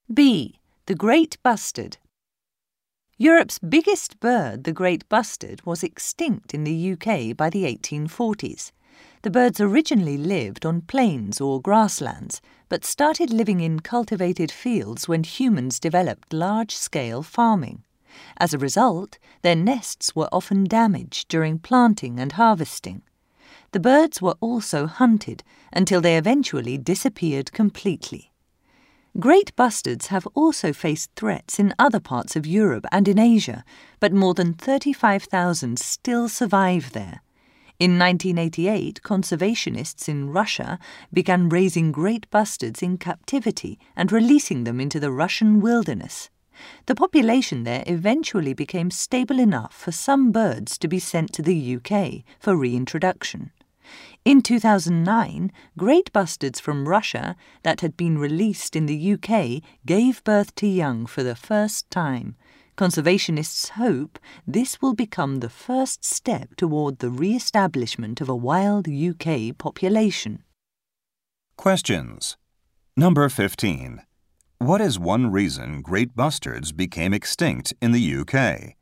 B. The Great Bustard. Europe's biggest bird, the great bustard, was extinct in the UK by the 1840s. The birds originally lived on plains or grasslands, but started living in cultivated fields when humans developed large-scale farming. As a result, their nests were often damaged during planting and harvesting. The birds were also hunted until they eventually disappeared completely. Great bustards have also faced threats in other parts of Europe and in Asia, but more than 35,000 still survive there. In 1988, conservationists in Russia began raising great bustards in captivity and releasing them into the Russian wilderness. The population there eventually became stable enough for some birds to be sent to the UK for reintroduction. In 2009, great bustards from Russia that had been released in the UK gave birth to young for the first time. Conservationists hope this will become the first step toward the re-establishment of a wild UK population. Questions. Number 15. What is one reason great bustards became extinct in the UK?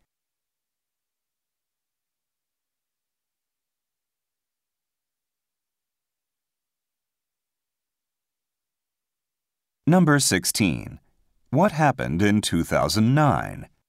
Number 16. What happened in 2009?